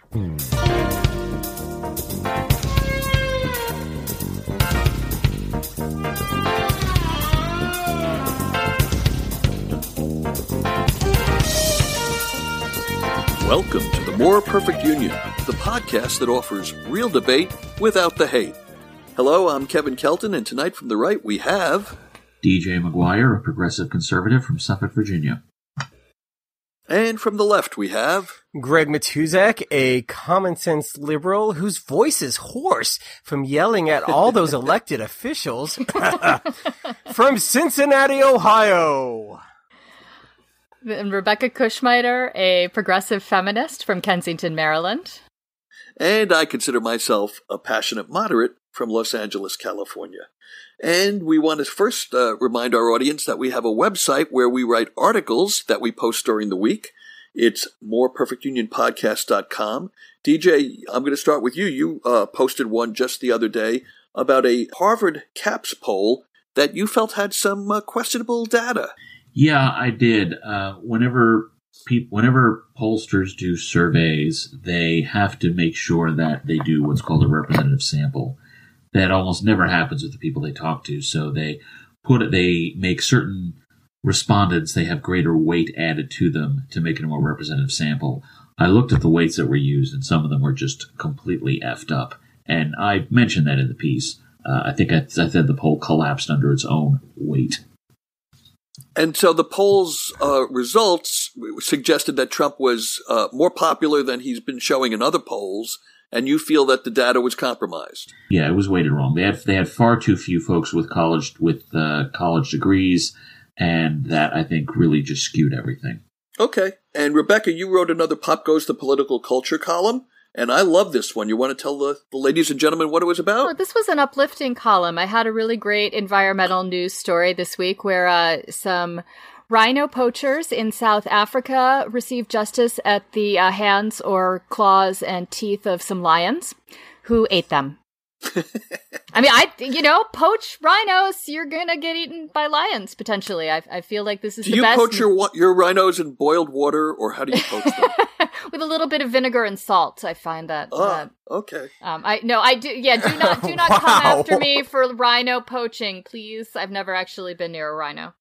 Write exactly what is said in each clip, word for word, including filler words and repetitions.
Welcome to the More Perfect Union, the podcast that offers real debate without the hate. Hello, I'm Kevin Kelton, and tonight from the right we have... D J McGuire, a progressive conservative from Suffolk, Virginia. And from the left we have... Greg Matuzak, a common-sense liberal whose voice is hoarse from yelling at all those elected officials from Cincinnati, Ohio. And Rebecca Kushmiter, a progressive feminist from Kensington, Maryland. And I consider myself a passionate moderate from Los Angeles, California. And we want to first uh, remind our audience that we have a website where we write articles that we post during the week. It's more perfect union podcast dot com. D J, I'm going to start with you. You uh, posted one just the other day about a Harvard CAPS poll that you felt had some uh, questionable data. Yeah, I did. Uh, whenever people, whenever pollsters do surveys, they have to make sure that they do what's called a representative sample. That almost never happens with the people they talk to. So they put it, they make certain respondents, they have greater weight added to them to make it a more representative sample. I looked at the weights that were used, and some of them were just completely effed up. And I mentioned that in the piece. Uh, I think I, I said the poll collapsed under its own weight. And so the poll's uh, results suggested that Trump was uh, more popular than he's been showing in other polls, and you feel that the data was compromised. Yeah, it was weighted wrong. They had they had far too few folks with college with uh, college degrees, and that I think really just skewed everything. Okay, and Rebecca, you wrote another Pop Goes the Political Culture column. And I love this one. You want to tell the, the ladies and gentlemen what it was about? Oh, this was an uplifting column. I had a really great environmental news story this week where uh, some rhino poachers in South Africa received justice at the uh, hands or claws and teeth of some lions who ate them. I mean, I, you know, poach rhinos, you're going to get eaten by lions, potentially. I, I feel like this is do the best. Do you poach your, your rhinos in boiled water, or how do you poach them? With a little bit of vinegar and salt, I find that. Oh, uh, okay. Um, I no, I do. Yeah, do not, do not wow. come after me for rhino poaching, please. I've never actually been near a rhino.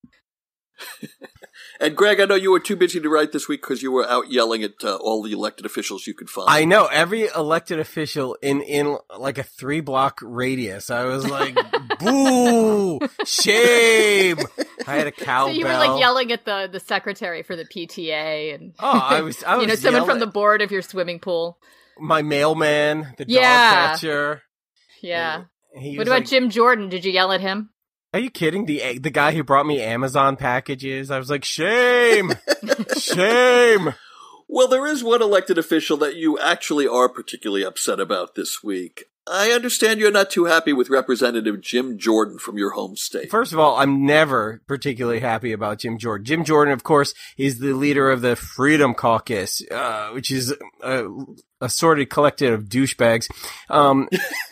And Greg, I know you were too busy to write this week because you were out yelling at uh, all the elected officials you could find. I know, every elected official in, in like a three block radius. I was like, boo, shame. I had a cowbell. So you were like yelling at the, the secretary for the P T A and oh, I was, I was you know, someone yelling. from the board of your swimming pool. My mailman, the yeah. dog catcher. Yeah. He what about like, Jim Jordan? Did you yell at him? Are you kidding? The the guy who brought me Amazon packages. I was like, shame, shame. Well, there is one elected official that you actually are particularly upset about this week. I understand you're not too happy with Representative Jim Jordan from your home state. First of all, I'm never particularly happy about Jim Jordan. Jim Jordan, of course, is the leader of the Freedom Caucus, uh, which is a assorted collective of douchebags. Um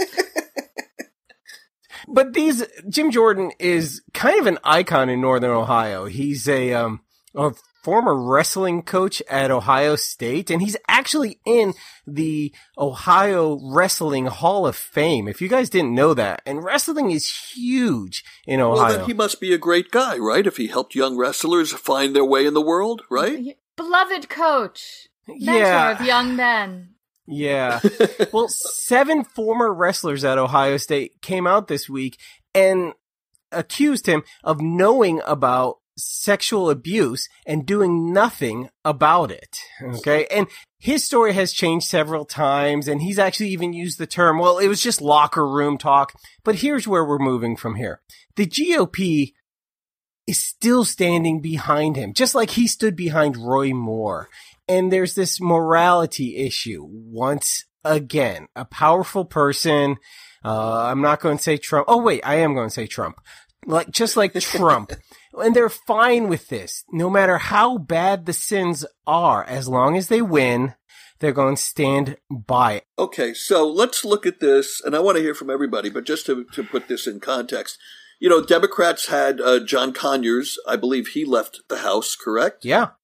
But these, Jim Jordan is kind of an icon in Northern Ohio. He's a, um, a former wrestling coach at Ohio State, and he's actually in the Ohio Wrestling Hall of Fame, if you guys didn't know that. And wrestling is huge in Ohio. Well, then he must be a great guy, right? If he helped young wrestlers find their way in the world, right? Beloved coach. Mentor Yeah. of young men. Yeah. Well, seven former wrestlers at Ohio State came out this week and accused him of knowing about sexual abuse and doing nothing about it. Okay. And his story has changed several times, and he's actually even used the term, well, it was just locker room talk. But here's where we're moving from here. The G O P is still standing behind him, just like he stood behind Roy Moore. And there's this morality issue. Once again, a powerful person. Uh, I'm not going to say Trump. Oh, wait, I am going to say Trump. Like, just like Trump. And they're fine with this. No matter how bad the sins are, as long as they win, they're going to stand by it. Okay, so let's look at this. And I want to hear from everybody, but just to, to put this in context. You know, Democrats had uh, John Conyers. I believe he left the House, correct? Yeah.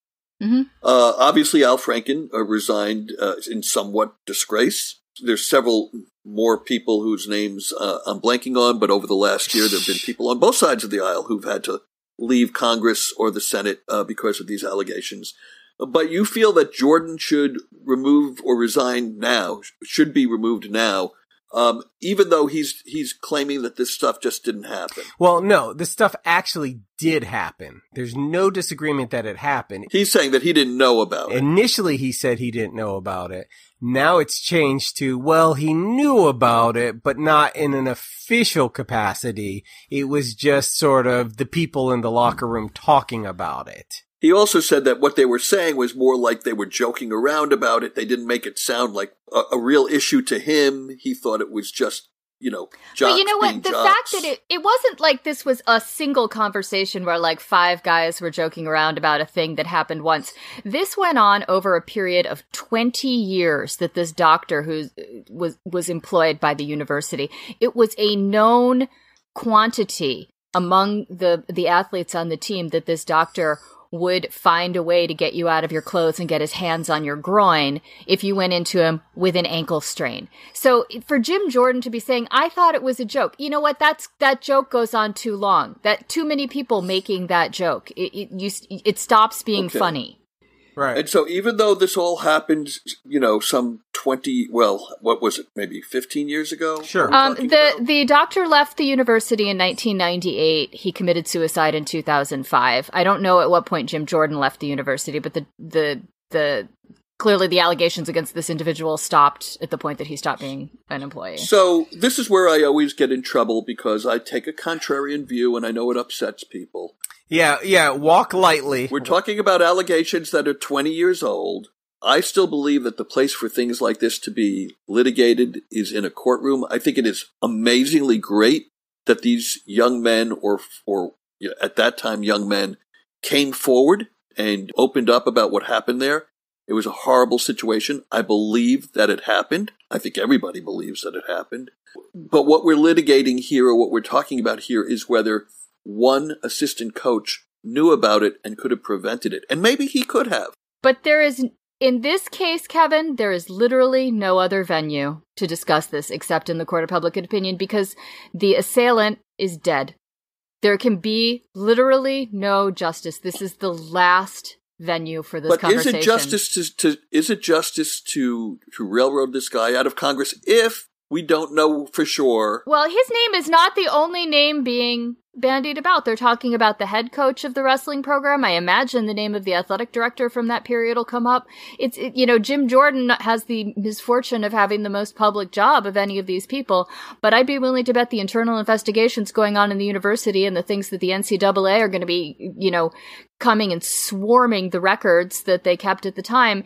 Mm-hmm. Uh, obviously, Al Franken uh, resigned uh, in somewhat disgrace. There's several more people whose names uh, I'm blanking on, but over the last year, there have been people on both sides of the aisle who've had to leave Congress or the Senate uh, because of these allegations. But you feel that Jordan should remove or resign now, should be removed now, um, even though he's he's claiming that this stuff just didn't happen. Well, no, this stuff actually did happen. There's no disagreement that it happened. He's saying that he didn't know about it. Initially, he said he didn't know about it. Now it's changed to, well, he knew about it, but not in an official capacity. It was just sort of the people in the locker room talking about it. He also said that what they were saying was more like they were joking around about it. They didn't make it sound like a, a real issue to him. He thought it was just, you know, jocks But you know being what? The jocks. fact that it, it wasn't like this was a single conversation where like five guys were joking around about a thing that happened once. This went on over a period of twenty years that this doctor who was, was employed by the university, it was a known quantity among the, the athletes on the team that this doctor would find a way to get you out of your clothes and get his hands on your groin if you went into him with an ankle strain. So for Jim Jordan to be saying, I thought it was a joke, you know what? That's, that joke goes on too long. That too many people making that joke. It, it, you, it stops being Okay. funny. Right. And so even though this all happened, you know, some twenty, well, what was it, maybe fifteen years ago? Sure. What are we Um, talking the, about? the doctor left the university in nineteen ninety-eight. He committed suicide in two thousand five. I don't know at what point Jim Jordan left the university, but the, the, the, clearly the allegations against this individual stopped at the point that he stopped being an employee. So this is where I always get in trouble because I take a contrarian view and I know it upsets people. Yeah, yeah, walk lightly. We're talking about allegations that are twenty years old. I still believe that the place for things like this to be litigated is in a courtroom. I think it is amazingly great that these young men or, or you know, at that time young men came forward and opened up about what happened there. It was a horrible situation. I believe that it happened. I think everybody believes that it happened. But what we're litigating here or what we're talking about here is whether one assistant coach knew about it and could have prevented it. And maybe he could have. But there is, in this case, Kevin, there is literally no other venue to discuss this except in the court of public opinion because the assailant is dead. There can be literally no justice. This is the last venue for this but conversation. is it justice to, to is it justice to to railroad this guy out of Congress if we don't know for sure? Well, his name is not the only name being bandied about. They're talking about the head coach of the wrestling program. I imagine the name of the athletic director from that period will come up. It's, it, you know, Jim Jordan has the misfortune of having the most public job of any of these people, but I'd be willing to bet the internal investigations going on in the university and the things that the N C double A are going to be, you know, coming and swarming the records that they kept at the time.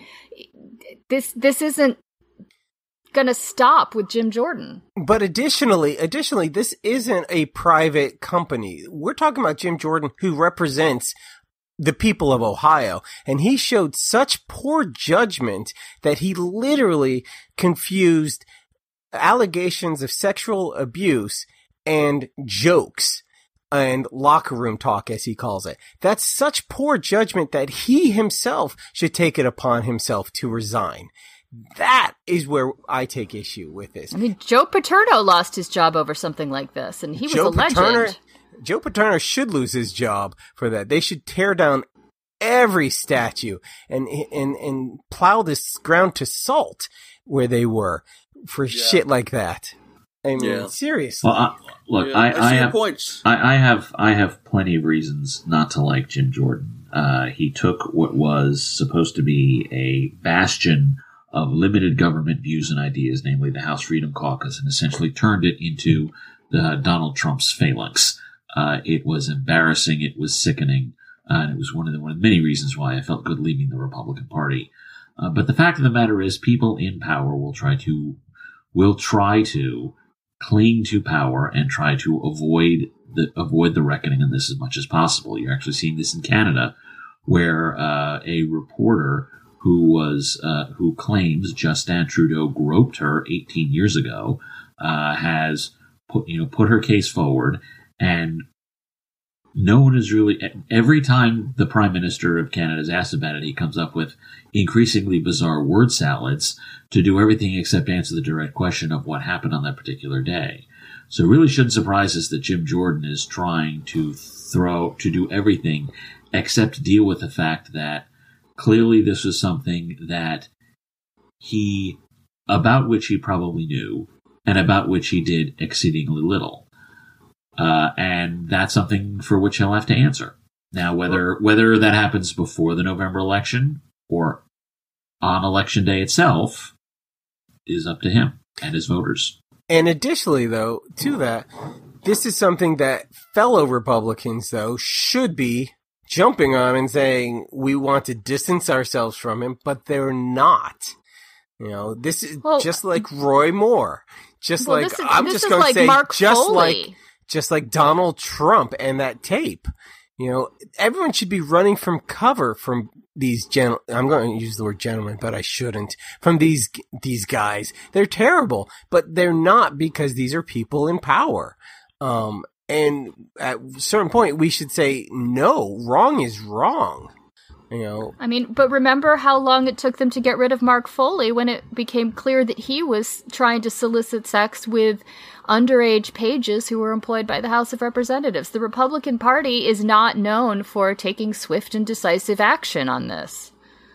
This, this isn't going to stop with Jim Jordan. But additionally, additionally, this isn't a private company. We're talking about Jim Jordan, who represents the people of Ohio. And he showed such poor judgment that he literally confused allegations of sexual abuse and jokes and locker room talk, as he calls it. That's such poor judgment that he himself should take it upon himself to resign. That is where I take issue with this. I mean, Joe Paterno lost his job over something like this, and he was Joe a legend. Paterno, Joe Paterno should lose his job for that. They should tear down every statue and and and plow this ground to salt where they were for Yeah. shit like that. I mean, Yeah. seriously. Well, I, look, Yeah, I, I see I your have points. I, I have I have plenty of reasons not to like Jim Jordan. Uh, he took what was supposed to be a bastion of limited government views and ideas, namely the House Freedom Caucus, and essentially turned it into the Donald Trump's phalanx. Uh, it was embarrassing. It was sickening. Uh, and it was one of the one of the many reasons why I felt good leaving the Republican Party. Uh, but the fact of the matter is, people in power will try to will try to cling to power and try to avoid the avoid the reckoning in this as much as possible. You're actually seeing this in Canada, where uh, a reporter who was uh, who claims Justin Trudeau groped her eighteen years ago uh, has put you know put her case forward, and no one is really, every time the Prime Minister of Canada is asked about it, he comes up with increasingly bizarre word salads to do everything except answer the direct question of what happened on that particular day. So it really shouldn't surprise us that Jim Jordan is trying to throw, to do everything except deal with the fact that clearly this was something that he, about which he probably knew, and about which he did exceedingly little. Uh, and that's something for which he'll have to answer. Now, whether whether that happens before the November election or on election day itself is up to him and his voters. And additionally, though, to that, this is something that fellow Republicans, though, should be jumping on and saying, we want to distance ourselves from him, but they're not. You know, this is well, just like Roy Moore. Just well, like, this is, I'm this just is going to like say, Mark just Foley. like, just like Donald Trump and that tape. You know, everyone should be running from cover from these gen. I'm going to use the word gentlemen, but I shouldn't. From these these guys, they're terrible, but they're not because these are people in power. Um, and at a certain point, we should say no. Wrong is wrong. You know. I mean, but remember how long it took them to get rid of Mark Foley when it became clear that he was trying to solicit sex with underage pages who were employed by the House of Representatives. The Republican Party is not known for taking swift and decisive action on this.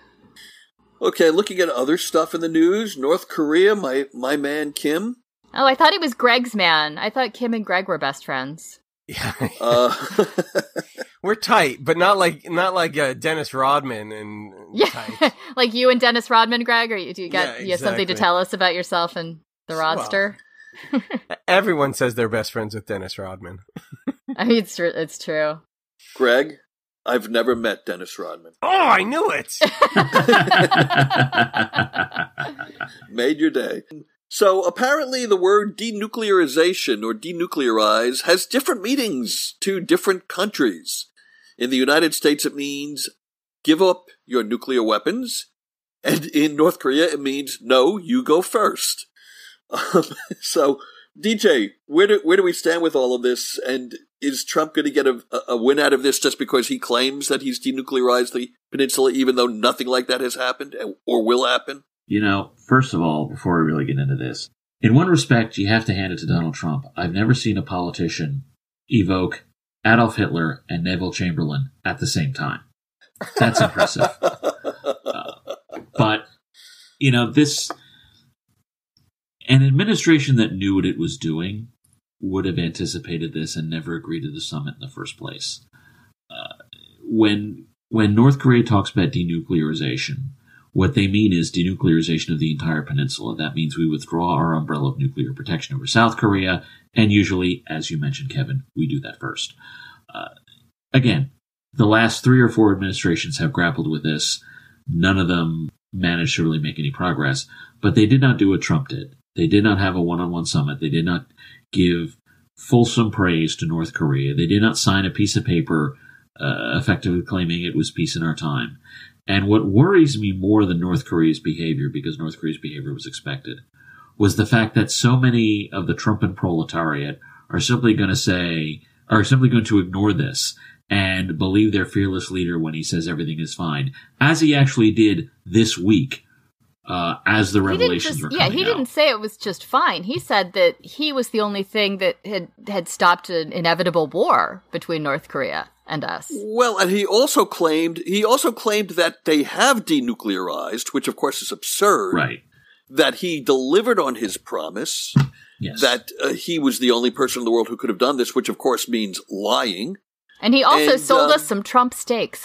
Okay, looking at other stuff in the news, North Korea, my, my man Kim. Oh, I thought he was Greg's man. I thought Kim and Greg were best friends. Yeah. uh, We're tight, but not like not like uh, Dennis Rodman and, and yeah, tight. Like you and Dennis Rodman, Greg. Or you, do you got Yeah, you have something to exactly. tell us about yourself and the Rodster? Well, everyone says they're best friends with Dennis Rodman. I mean, it's tr- it's true. Greg, I've never met Dennis Rodman. Oh, I knew it. Made your day. So apparently the word denuclearization or denuclearize has different meanings to different countries. In the United States, it means give up your nuclear weapons. And in North Korea, it means no, you go first. Um, so, D J, where do, where do we stand with all of this? And is Trump going to get a, a win out of this just because he claims that he's denuclearized the peninsula, even though nothing like that has happened or will happen? You know, first of all, before we really get into this, in one respect, you have to hand it to Donald Trump. I've never seen a politician evoke Adolf Hitler and Neville Chamberlain at the same time. That's impressive. Uh, but, you know, this, an administration that knew what it was doing would have anticipated this and never agreed to the summit in the first place. Uh, when, when North Korea talks about denuclearization, what they mean is denuclearization of the entire peninsula. That means we withdraw our umbrella of nuclear protection over South Korea, and usually, as you mentioned, Kevin, we do that first. Uh, again, the last three or four administrations have grappled with this. None of them managed to really make any progress, but they did not do what Trump did. They did not have a one-on-one summit. They did not give fulsome praise to North Korea. They did not sign a piece of paper uh, effectively claiming it was peace in our time. And what worries me more than North Korea's behavior, because North Korea's behavior was expected, was the fact that so many of the Trumpan proletariat are simply going to say, are simply going to ignore this and believe their fearless leader when he says everything is fine, as he actually did this week, uh, as the revelations just, were yeah, coming he out. didn't say it was just fine. He said that he was the only thing that had, had stopped an inevitable war between North Korea and us. Well, and he also claimed he also claimed that they have denuclearized, which of course is absurd. Right. That he delivered on his promise. Yes. That uh, he was the only person in the world who could have done this, which of course means lying. And he also and, sold um, us some Trump steaks.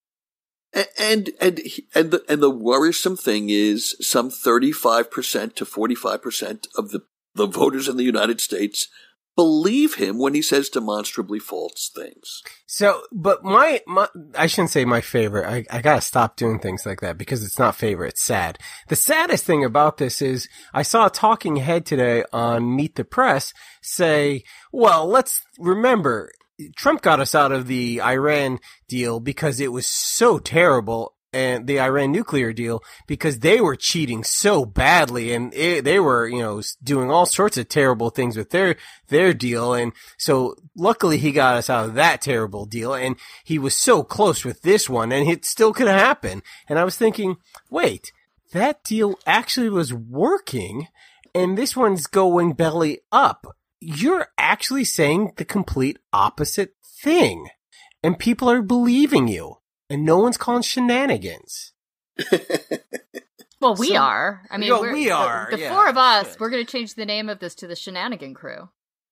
And and and the and the worrisome thing is, some thirty-five percent to forty-five percent of the the voters in the United States believe him when he says demonstrably false things. So, but my, my, I shouldn't say my favorite. I, I gotta stop doing things like that because it's not favorite. It's sad. The saddest thing about this is I saw a talking head today on Meet the Press say, well, let's remember, Trump got us out of the Iran deal because it was so terrible and the Iran nuclear deal because they were cheating so badly, and it, they were, you know, doing all sorts of terrible things with their their deal. And so luckily he got us out of that terrible deal, and he was so close with this one, and it still could happen. And I was thinking, wait, that deal actually was working, and this one's going belly up. You're actually saying the complete opposite thing, and people are believing you. And no one's calling shenanigans. Well, we So- are. I mean, Well, we're, we are, The, the yeah, four of us, shit. we're going to change the name of this to the Shenanigan Crew.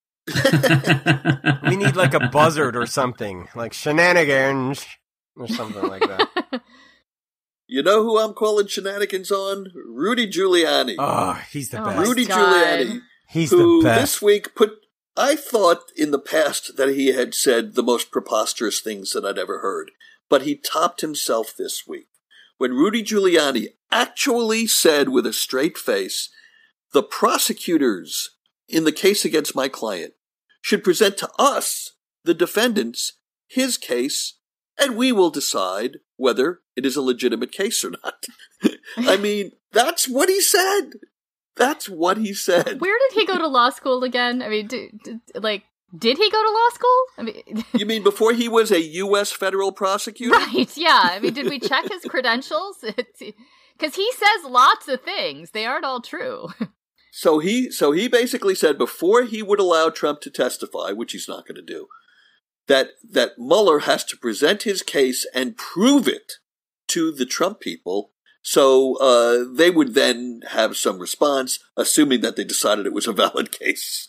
We need like a buzzard or something, like shenanigans or something like that. You know who I'm calling shenanigans on? Rudy Giuliani. Oh, he's the Oh, best. my Rudy God. Giuliani, He's who the best. this week put. I thought in the past that he had said the most preposterous things that I'd ever heard, but he topped himself this week when Rudy Giuliani actually said with a straight face, the prosecutors in the case against my client should present to us, the defendants, his case, and we will decide whether it is a legitimate case or not. I mean, that's what he said. That's what he said. Where did he go to law school again? I mean, d- d- like, did he go to law school? I mean, You mean before he was a U S federal prosecutor? right? Yeah. I mean, did we check his credentials? Because he says lots of things. They aren't all true. So he, so he basically said before he would allow Trump to testify, which he's not going to do, that that Mueller has to present his case and prove it to the Trump people. So uh, they would then have some response, assuming that they decided it was a valid case.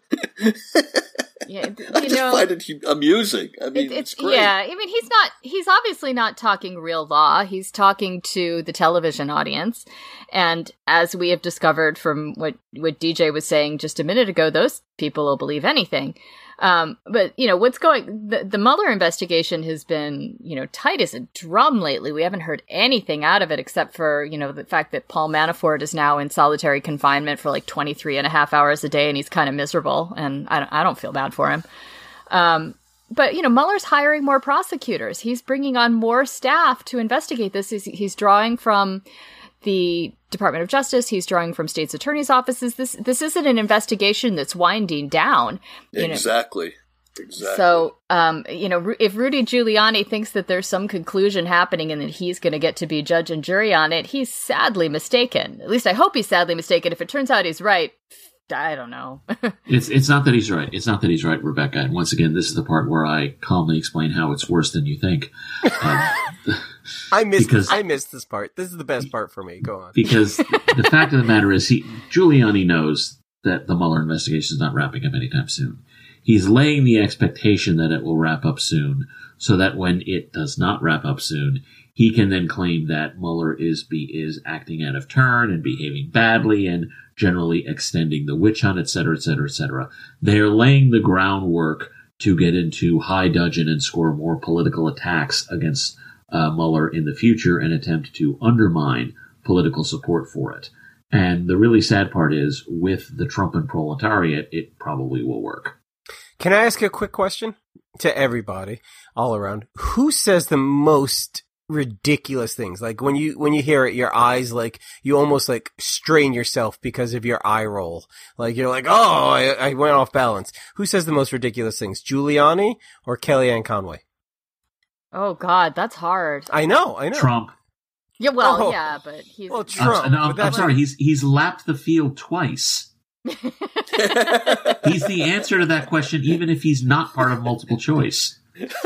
Yeah, I you just know, find it hu- amusing. I mean, It- it's, it's great. yeah. I mean, he's not. He's obviously not talking real law. He's talking to the television audience, and as we have discovered from what what D J was saying just a minute ago, those people will believe anything. Um, but you know what's going. The, the Mueller investigation has been, you know, tight as a drum lately. We haven't heard anything out of it except for, you know, the fact that Paul Manafort is now in solitary confinement for like twenty-three and a half hours a day, and he's kind of miserable. And I don't, I don't feel bad for him. Um, but, you know, Mueller's hiring more prosecutors. He's bringing on more staff to investigate this. He's, he's drawing from the Department of Justice. He's drawing from states' attorneys' offices. This this isn't an investigation that's winding down. You know? Exactly. Exactly. So, um, you know, Ru- if Rudy Giuliani thinks that there's some conclusion happening and that he's going to get to be judge and jury on it, he's sadly mistaken. At least I hope he's sadly mistaken. If it turns out he's right, I don't know. It's it's not that he's right. It's not that he's right, Rebecca. And once again, this is the part where I calmly explain how it's worse than you think. Um, I missed because- I missed this part. This is the best part for me. Go on. because the fact of the matter is, he Giuliani knows that the Mueller investigation is not wrapping up anytime soon. He's laying the expectation that it will wrap up soon, so that when it does not wrap up soon, he can then claim that Mueller is be is acting out of turn and behaving badly and generally extending the witch hunt, et cetera, et cetera, et cetera. They're laying the groundwork to get into high dudgeon and score more political attacks against uh, Mueller in the future and attempt to undermine political support for it. And the really sad part is, with the Trump and proletariat, it probably will work. Can I ask a quick question to everybody all around? Who says the most ridiculous things? Like when you when you hear it, your eyes like you almost like strain yourself because of your eye roll. Like you're like, oh, I, I went off balance. Who says the most ridiculous things? Giuliani or Kellyanne Conway? Oh, God, that's hard. I know, I know. Trump. Yeah, well, Oh. yeah, but he's... Well, I'm, Trump. no, but I'm, I'm that's sorry. He's he's lapped the field twice. He's the answer to that question, even if he's not part of multiple choice.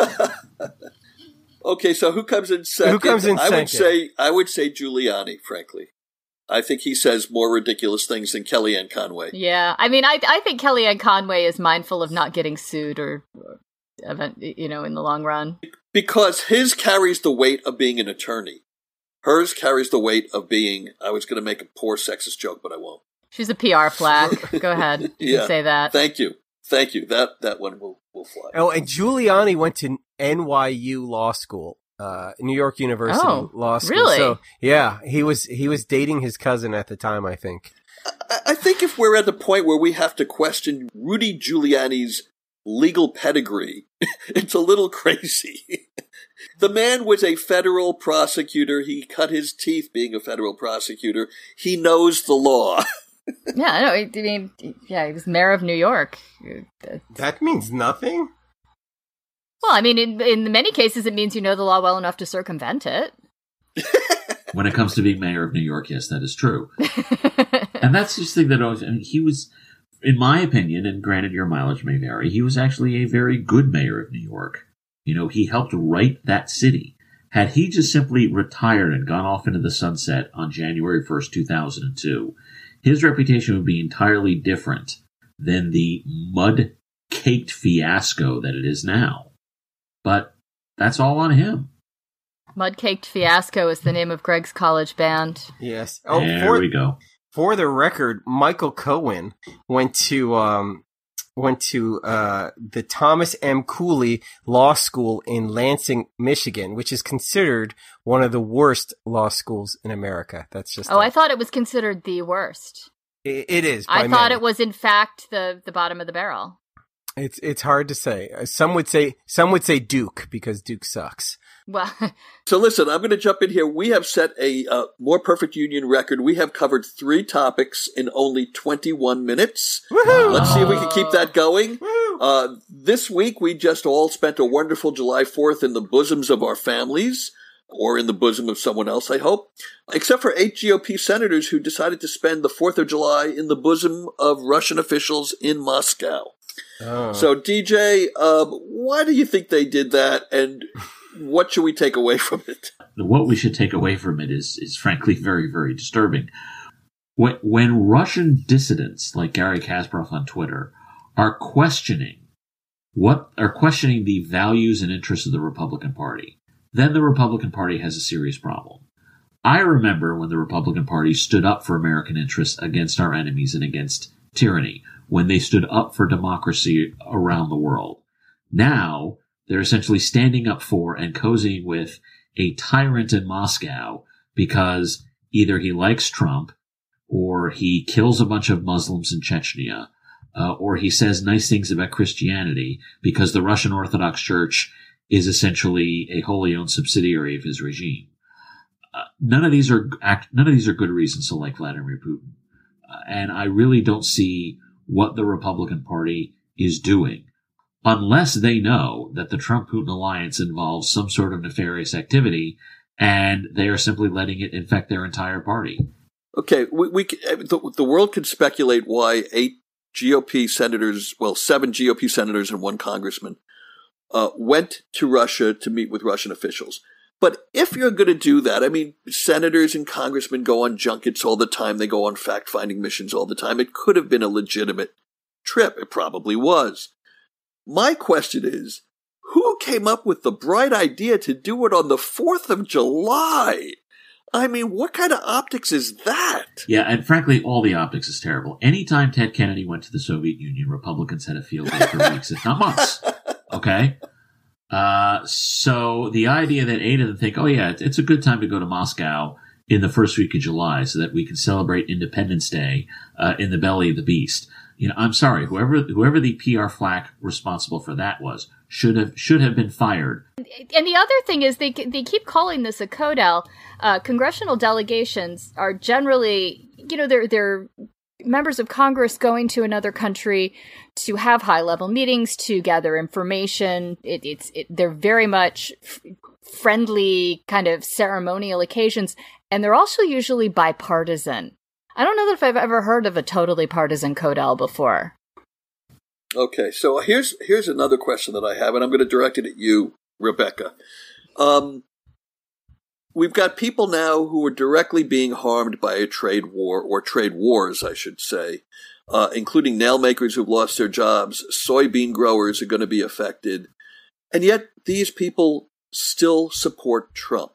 Okay, so who comes in second? Who comes in I would second? say I would say Giuliani, frankly. I think he says more ridiculous things than Kellyanne Conway. Yeah, I mean, I I think Kellyanne Conway is mindful of not getting sued or, or event, you know, in the long run. Because his carries the weight of being an attorney. Hers carries the weight of being, I was going to make a poor sexist joke, but I won't. She's a P R flack. Go ahead, you Yeah. can say that. Thank you. Thank you. That that one will, will fly. Oh, and Giuliani went to N Y U Law School, uh, New York University Oh, Law School. really? So yeah, he was he was dating his cousin at the time, I think. I, I think if we're at the point where we have to question Rudy Giuliani's legal pedigree, it's a little crazy. The man was a federal prosecutor. He cut his teeth being a federal prosecutor. He knows the law. Yeah, no, I mean, yeah, he was mayor of New York. That means nothing? Well, I mean, in, in many cases, it means you know the law well enough to circumvent it. When it comes to being mayor of New York, yes, that is true. And that's just the thing that always, I mean, he was, in my opinion, and granted your mileage may vary, he was actually a very good mayor of New York. You know, he helped right that city. Had he just simply retired and gone off into the sunset on January first, two thousand two, his reputation would be entirely different than the mud-caked fiasco that it is now. But that's all on him. Mud-Caked Fiasco is the name of Greg's college band. Yes. Oh, there for, we go. For the record, Michael Cohen went to um, went to uh, the Thomas M. Cooley Law School in Lansing, Michigan, which is considered one of the worst law schools in America. That's just Oh, a, I thought it was considered the worst. it, it is. I by thought many. it was, in fact, the, the bottom of the barrel. It's it's hard to say. Uh, Some would say some would say Duke because Duke sucks. Well, So listen, I'm going to jump in here. We have set a uh, more perfect union record. We have covered three topics in only twenty-one minutes. Woohoo! Let's see if we can keep that going. Woo! Uh, this week, we just all spent a wonderful July fourth in the bosoms of our families, or in the bosom of someone else, I hope, except for eight G O P senators who decided to spend the fourth of July in the bosom of Russian officials in Moscow. Oh. So, D J, um, why do you think they did that, and what should we take away from it? What we should take away from it is, is frankly very, very disturbing. When, when Russian dissidents like Gary Kasparov on Twitter are questioning what are questioning the values and interests of the Republican Party, then the Republican Party has a serious problem. I remember when the Republican Party stood up for American interests against our enemies and against tyranny, when they stood up for democracy around the world. Now, they're essentially standing up for and cozying with a tyrant in Moscow because either he likes Trump, or he kills a bunch of Muslims in Chechnya, uh, or he says nice things about Christianity because the Russian Orthodox Church is essentially a wholly owned subsidiary of his regime. Uh, none of these are act, none of these are good reasons to like Vladimir Putin, uh, and I really don't see what the Republican Party is doing, unless they know that the Trump-Putin alliance involves some sort of nefarious activity, and they are simply letting it infect their entire party. Okay, we, we the, the world could speculate why eight G O P senators, well, seven G O P senators and one congressman, uh, went to Russia to meet with Russian officials. But if you're going to do that, I mean, senators and congressmen go on junkets all the time. They go on fact-finding missions all the time. It could have been a legitimate trip. It probably was. My question is, who came up with the bright idea to do it on the fourth of July? I mean, what kind of optics is that? Yeah, and frankly, all the optics is terrible. Anytime Ted Kennedy went to the Soviet Union, Republicans had a field day for weeks, if not months. Okay? Uh, so the idea that eight of them think, oh yeah, it's a good time to go to Moscow in the first week of July so that we can celebrate Independence Day, uh, in the belly of the beast. You know, I'm sorry, whoever, whoever the P R flack responsible for that was should have, should have been fired. and the other thing is they they keep calling this a CODEL. Uh, congressional delegations are generally, you know, they're, they're members of Congress going to another country to have high-level meetings, to gather information. It, it's it, they're very much f- friendly, kind of ceremonial occasions, and they're also usually bipartisan. I don't know that if I've ever heard of a totally partisan CODEL before. Okay, so here's here's another question that I have, and I'm going to direct it at you, Rebecca. Um, we've got people now who are directly being harmed by a trade war, or trade wars, I should say, uh, including nail makers who've lost their jobs. Soybean growers are going to be affected. And yet these people still support Trump.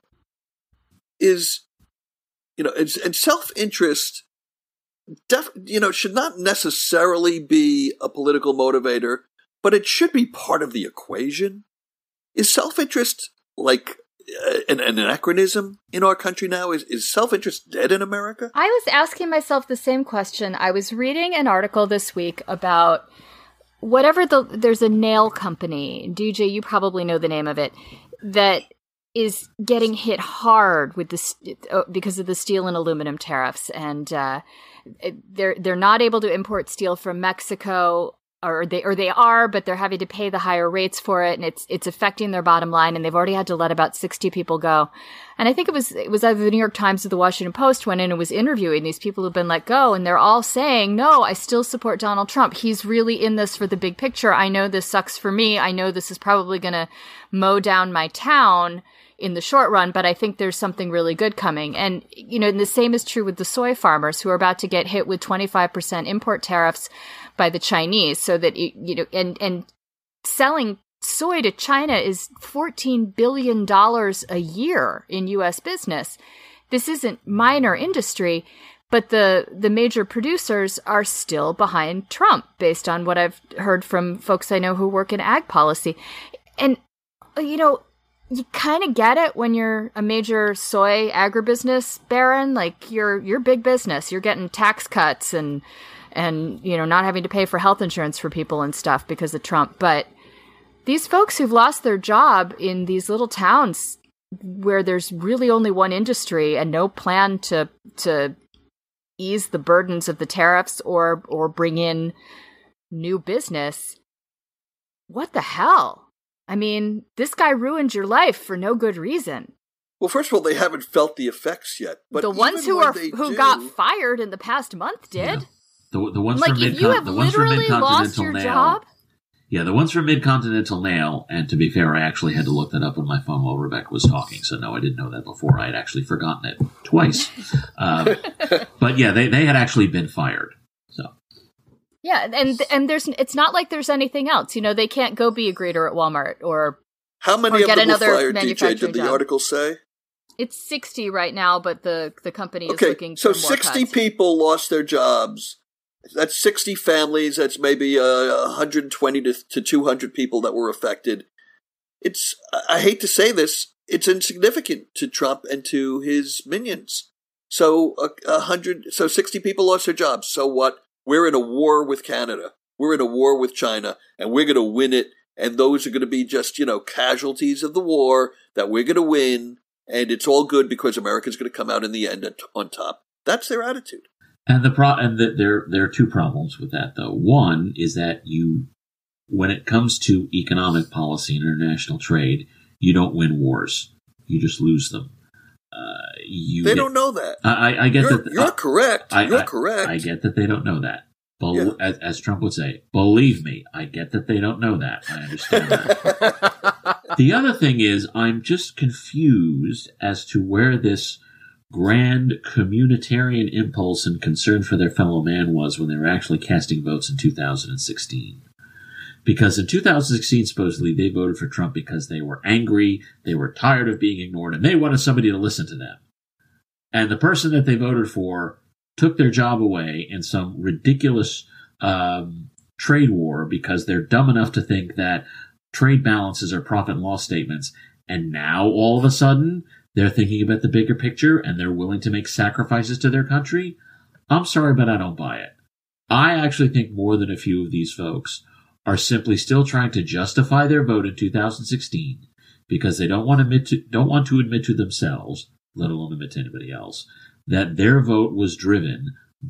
Is, you know, it's, and self-interest, def, you know, should not necessarily be a political motivator, but it should be part of the equation. Is self-interest like An, an anachronism in our country now? Is, is self-interest dead in America? I was asking myself the same question. I was reading an article this week about whatever the, there's a nail company, D J, you probably know the name of it, that is getting hit hard with this because of the steel and aluminum tariffs, and uh, they're they're not able to import steel from Mexico, or they or they are, but they're having to pay the higher rates for it, and it's it's affecting their bottom line. And they've already had to let about sixty people go. And I think it was it was either the New York Times or the Washington Post went in and was interviewing these people who've been let go, and they're all saying, "No, I still support Donald Trump. He's really in this for the big picture. I know this sucks for me. I know this is probably going to mow down my town in the short run, but I think there's something really good coming." And, you know, and the same is true with the soy farmers who are about to get hit with twenty-five percent import tariffs by the Chinese, so that, you know, and, and selling soy to China is fourteen billion dollars a year in U S business. This isn't minor industry, but the, the major producers are still behind Trump, based on what I've heard from folks I know who work in ag policy. And, you know, you kind of get it when you're a major soy agribusiness baron. Like, you're you're big business. You're getting tax cuts and and you know, not having to pay for health insurance for people and stuff because of Trump. But these folks who've lost their job in these little towns where there's really only one industry and no plan to to ease the burdens of the tariffs or or bring in new business, what the hell? I mean, this guy ruined your life for no good reason. Well, first of all, they haven't felt the effects yet. But the ones who are who do, got fired in the past month did. Yeah. The, the ones like, from if you have the ones from literally lost your Nail, job. Yeah, the ones from Mid-Continental Nail, and to be fair, I actually had to look that up on my phone while Rebecca was talking, so no, I didn't know that before. I had actually forgotten it twice. uh, but yeah, they, they had actually been fired. So. Yeah, and and there's it's not like there's anything else. You know, they can't go be a greeter at Walmart or How many or of them were fired, D D J, did the job. article say? It's sixty right now, but the, the company is okay, looking so for more sixty cuts. people lost their jobs. That's sixty families. That's maybe uh, one hundred twenty to, to two hundred people that were affected. It's, I hate to say this, it's insignificant to Trump and to his minions. So a, a hundred, so sixty people lost their jobs. So what? We're in a war with Canada. We're in a war with China, and we're going to win it. And those are going to be just, you know, casualties of the war that we're going to win. And it's all good because America's going to come out in the end on top. That's their attitude. And the pro and the, there there are two problems with that, though. One is that you, when it comes to economic policy and international trade, you don't win wars; you just lose them. Uh, you they get, don't know that. I, I get you're, that. You're uh, correct. I, you're I, correct. I get that they don't know that. Bel- Yeah. as, as Trump would say, believe me, I get that they don't know that. I understand that. The other thing is, I'm just confused as to where this grand communitarian impulse and concern for their fellow man was when they were actually casting votes in two thousand sixteen. Because in two thousand sixteen, supposedly, they voted for Trump because they were angry, they were tired of being ignored, and they wanted somebody to listen to them. And the person that they voted for took their job away in some ridiculous um, trade war because they're dumb enough to think that trade balances are profit and loss statements. And now, all of a sudden, they're thinking about the bigger picture and they're willing to make sacrifices to their country. I'm sorry, but I don't buy it. I actually think more than a few of these folks are simply still trying to justify their vote in two thousand sixteen because they don't want to admit to, don't want to admit to themselves, let alone admit to anybody else, that their vote was driven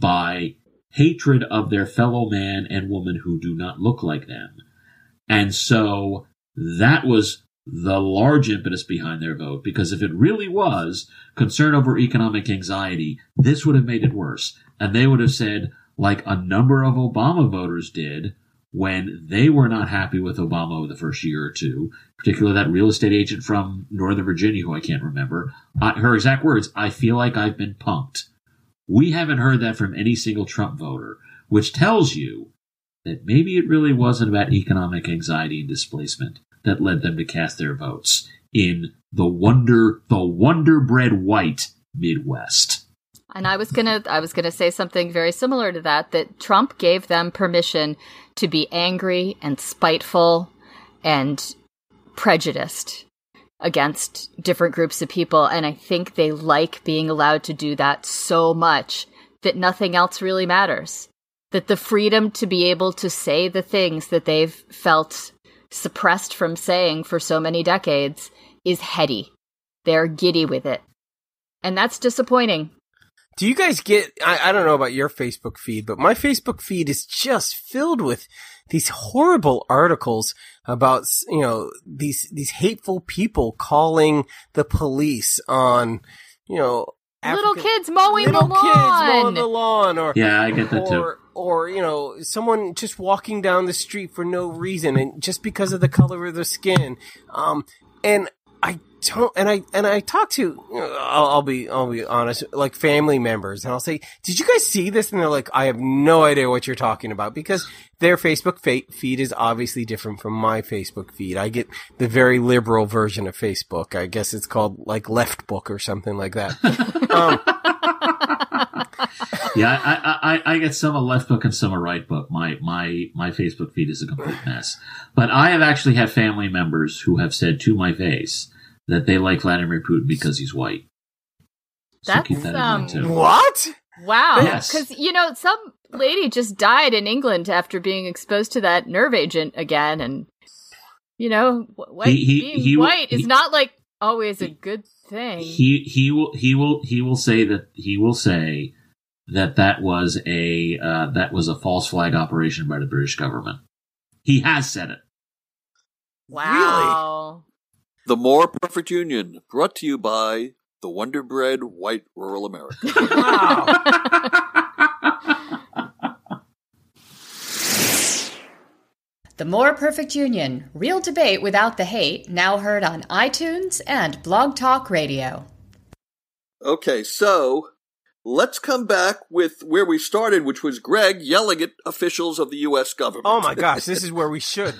by hatred of their fellow man and woman who do not look like them. And so that was the large impetus behind their vote, because if it really was concern over economic anxiety, this would have made it worse. And they would have said, like a number of Obama voters did when they were not happy with Obama over the first year or two, particularly that real estate agent from Northern Virginia, who I can't remember, uh, her exact words, "I feel like I've been punked." We haven't heard that from any single Trump voter, which tells you that maybe it really wasn't about economic anxiety and displacement that led them to cast their votes in the wonder, the wonder bread white Midwest. And I was gonna, I was gonna say something very similar to that. That Trump gave them permission to be angry and spiteful and prejudiced against different groups of people, and I think they like being allowed to do that so much that nothing else really matters. That the freedom to be able to say the things that they've felt suppressed from saying for so many decades is heady. they're giddy with it. And that's disappointing. Do you guys get, I, I don't know about your Facebook feed, but my Facebook feed is just filled with these horrible articles about, you know, these, these hateful people calling the police on, you know, African, little kids mowing little the lawn. kids mowing the lawn, or yeah, I get that or, too. Or, you know, someone just walking down the street for no reason and just because of the color of their skin. Um, and I don't, and I, and I talk to, you know, I'll, I'll be, I'll be honest, like family members, and I'll say, did you guys see this? And they're like, I have no idea what you're talking about, because their Facebook fa- feed is obviously different from my Facebook feed. I get the very liberal version of Facebook. I guess it's called like Left Book or something like that. um, yeah, I, I, I get some a left book and some a right book. My, my, my Facebook feed is a complete mess. But I have actually had family members who have said to my face that they like Vladimir Putin because he's white. So That's, keep that in um, mind too. What? Wow. Yes. Because, you know, some lady just died in England after being exposed to that nerve agent again. And, you know, white, He- he- being he will- white is he- not like always a good thing. He he will he will he will say that he will say that that was a uh, that was a false flag operation by the British government. He has said it. Wow. The More Perfect Union, brought to you by the Wonder Bread White Rural America. Wow. The More Perfect Union, real debate without the hate, now heard on iTunes and Blog Talk Radio. Okay, so let's come back with where we started, which was Greg yelling at officials of the U S government. Oh my gosh, this is where we should.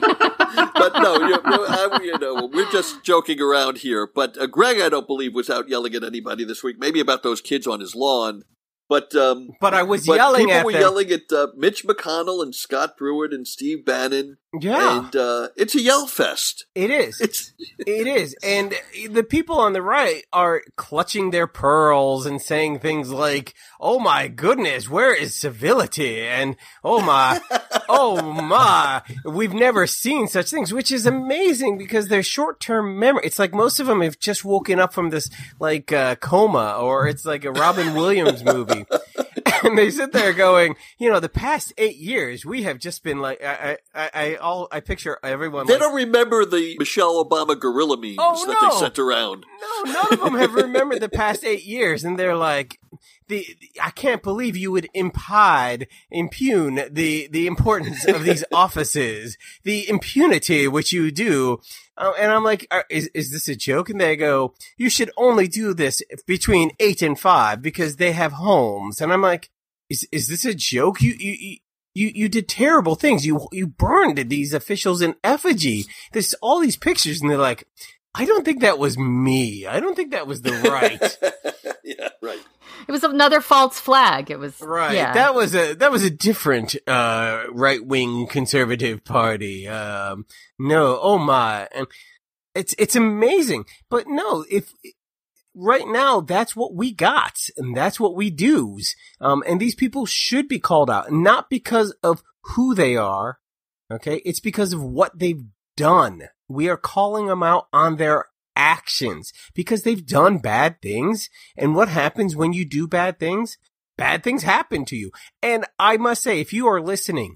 But no, you know, I, you know, we're just joking around here. But uh, Greg, I don't believe, was out yelling at anybody this week. Maybe about those kids on his lawn. But um, But I was but yelling people at were them. yelling at uh, Mitch McConnell and Scott Pruitt and Steve Bannon. Yeah. And uh, it's a yell fest. It is. It's It is. And the people on the right are clutching their pearls and saying things like, oh my goodness, where is civility? And oh my, oh my, we've never seen such things, which is amazing because they're short-term memory. It's like most of them have just woken up from this like uh, coma, or it's like a Robin Williams movie. And they sit there going, you know, the past eight years, we have just been like, I, I, I, all, I picture everyone. They like, don't remember the Michelle Obama gorilla memes Oh, that no. they sent around. No, none of them have remembered the past eight years, and they're like, the, I can't believe you would impede, impugn the, the importance of these offices, the impunity which you do. Uh, and I'm like, are, is, is this a joke? And they go, you should only do this between eight and five because they have homes. And I'm like, is, is this a joke? You, you, you You, you did terrible things. You, you burned these officials in effigy. There's all these pictures, and they're like, I don't think that was me. I don't think that was the right. Yeah, right. It was another false flag. It was Right. Yeah. That was a, that was a different, uh, right-wing conservative party. Um, no, oh my. And it's, it's amazing. But no, if, right now, that's what we got, and that's what we do. Um, and these people should be called out, not because of who they are, okay? It's because of what they've done. We are calling them out on their actions because they've done bad things. And what happens when you do bad things? Bad things happen to you. And I must say, if you are listening,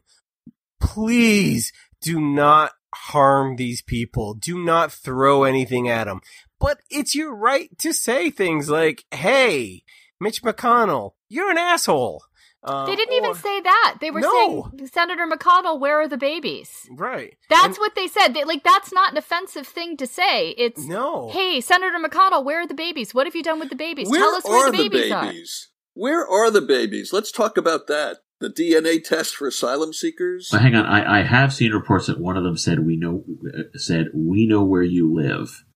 please do not harm these people. Do not throw anything at them. But it's your right to say things like, hey, Mitch McConnell, you're an asshole. Uh, They didn't or- even say that. They were No. saying, Senator McConnell, where are the babies? Right. That's And- what they said. They, like, that's not an offensive thing to say. It's, No. hey, Senator McConnell, where are the babies? What have you done with the babies? Where Tell us where are the babies, are. babies? Where are the babies? Let's talk about that. The D N A test for asylum seekers. But hang on, I, I have seen reports that one of them said we know uh, said we know where you live,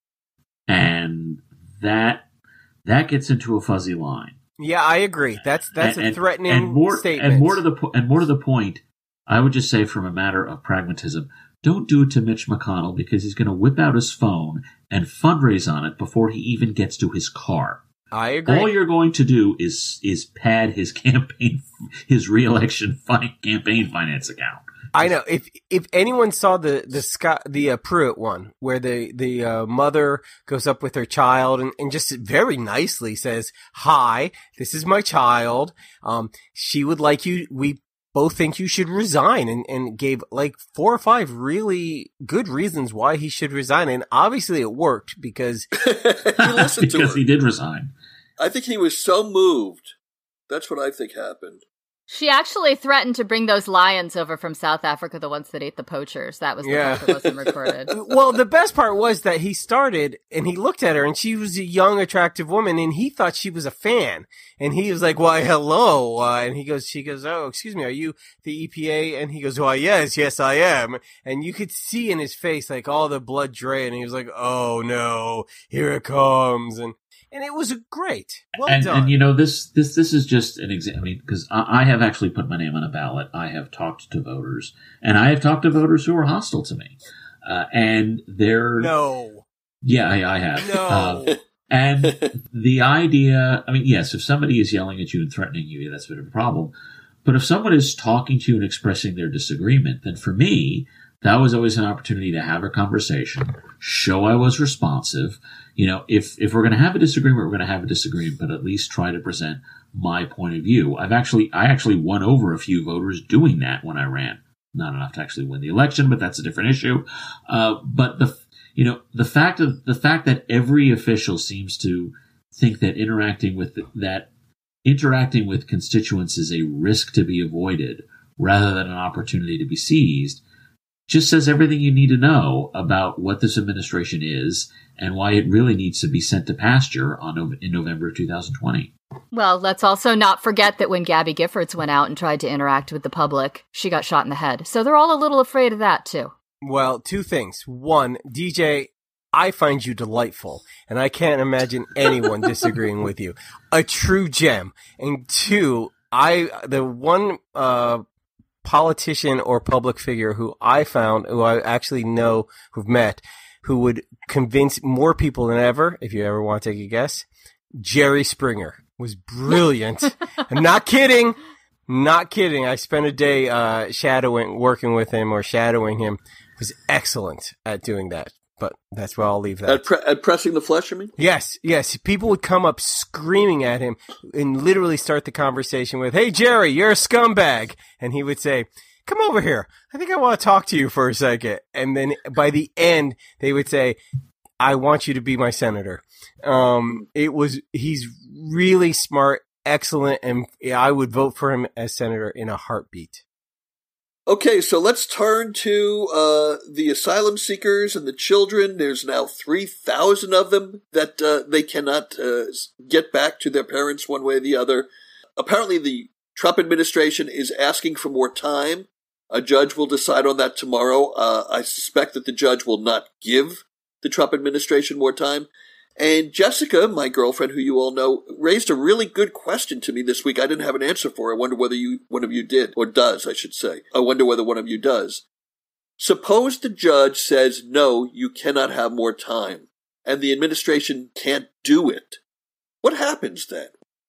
and that that gets into a fuzzy line. Yeah, I agree. That's that's and, a threatening and more, statement. And more to the po- and more to the point, I would just say, from a matter of pragmatism, don't do it to Mitch McConnell because he's going to whip out his phone and fundraise on it before he even gets to his car. I agree. All you're going to do is is pad his campaign, his reelection fi- campaign finance account. I know. If if anyone saw the the Scott the uh, Pruitt one, where the the uh, mother goes up with her child and, and just very nicely says, "Hi, this is my child. Um, she would like you. We both think you should resign," and and gave like four or five really good reasons why he should resign, and obviously it worked because he listened to because her. he did resign. I think he was so moved. That's what I think happened. She actually threatened to bring those lions over from South Africa, the ones that ate the poachers. That was the Yeah. part that wasn't recorded. Well, the best part was that he started and he looked at her and she was a young, attractive woman and he thought she was a fan. And he was like, "Why, hello." Uh, and he goes, she goes, "Oh, excuse me, are you the E P A?" And he goes, "Why, yes, yes, I am." And you could see in his face, like all the blood drain. And he was like, "Oh no, here it comes." And, and it was great. Well and, done. and you know, this this this is just an example. I mean, because I, I have actually put my name on a ballot. I have talked to voters, and I have talked to voters who are hostile to me. Uh, and they're no. yeah, I, I have. No. Uh, and the idea, I mean, yes, if somebody is yelling at you and threatening you, that's a bit of a problem. But if someone is talking to you and expressing their disagreement, then for me, that was always an opportunity to have a conversation, show I was responsive. You know, if, if we're going to have a disagreement, we're going to have a disagreement, but at least try to present my point of view. I've actually, I actually won over a few voters doing that when I ran. Not enough to actually win the election, but that's a different issue. Uh, but the, you know, the fact of, the fact that every official seems to think that interacting with, the, that interacting with constituents is a risk to be avoided rather than an opportunity to be seized just says everything you need to know about what this administration is and why it really needs to be sent to pasture on in November of two thousand twenty. Well, let's also not forget that when Gabby Giffords went out and tried to interact with the public, she got shot in the head. So they're all a little afraid of that, too. Well, two things. One, D J, I find you delightful, and I can't imagine anyone disagreeing with you. A true gem. And two, I the one uh, politician or public figure who I found, who I actually know, who've met, who would convince more people than ever, if you ever want to take a guess, Jerry Springer was brilliant. I'm not kidding. Not kidding. I spent a day uh, shadowing, working with him or shadowing him. Was excellent at doing that. But that's where I'll leave that. At, pre- at pressing the flesh, you mean? Yes, yes. People would come up screaming at him and literally start the conversation with, "Hey, Jerry, you're a scumbag." And he would say, "Come over here. I think I want to talk to you for a second." And then by the end, they would say, "I want you to be my senator." Um, it was, he's really smart, excellent, and I would vote for him as senator in a heartbeat. Okay, so let's turn to uh, the asylum seekers and the children. There's now three thousand of them that uh, they cannot uh, get back to their parents one way or the other. Apparently, the Trump administration is asking for more time. A judge will decide on that tomorrow. Uh, I suspect that the judge will not give the Trump administration more time. And Jessica, my girlfriend, who you all know, raised a really good question to me this week. I didn't have an answer for. I wonder whether you, one of you did, or does, I should say. I wonder whether one of you does. Suppose the judge says, no, you cannot have more time, and the administration can't do it. What happens then?